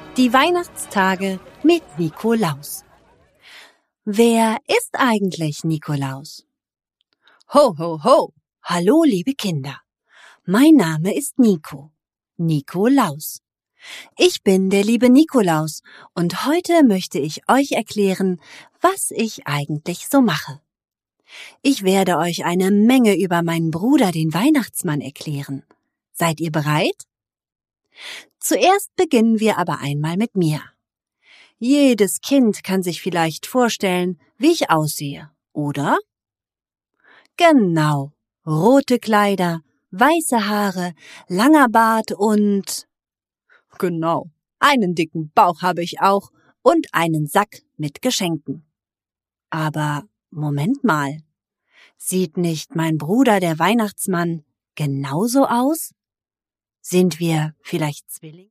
Die Weihnachtstage mit Nikolaus. Wer ist eigentlich Nikolaus? Ho, ho, ho! Hallo, liebe Kinder. Mein Name ist Nico. Nikolaus. Ich bin der liebe Nikolaus und heute möchte ich euch erklären, was ich eigentlich so mache. Ich werde euch eine Menge über meinen Bruder, den Weihnachtsmann, erklären. Seid ihr bereit? Zuerst beginnen wir aber einmal mit mir. Jedes Kind kann sich vielleicht vorstellen, wie ich aussehe, oder? Genau, rote Kleider, weiße Haare, langer Bart und… Genau, einen dicken Bauch habe ich auch und einen Sack mit Geschenken. Aber Moment mal, sieht nicht mein Bruder, der Weihnachtsmann, genauso aus? Sind wir vielleicht Zwillinge?